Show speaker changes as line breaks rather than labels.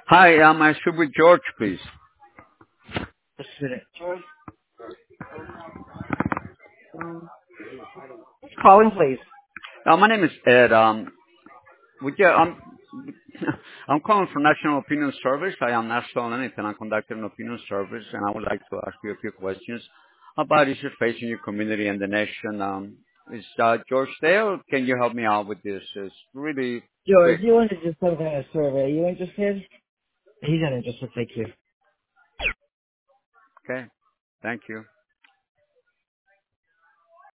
Hi, I speak with George, please.
Just a minute. George, who's calling, please?
My name is Ed. I'm calling from National Opinion Service. I am national and I conducted an opinion service, and I would like to ask you a few questions about issues facing your community and the nation. Is George there, or can you help me out with this? It's really
George,
quick.
you want to do some kind of survey. Are you interested? He's not interested. Thank you.
Okay. Thank you.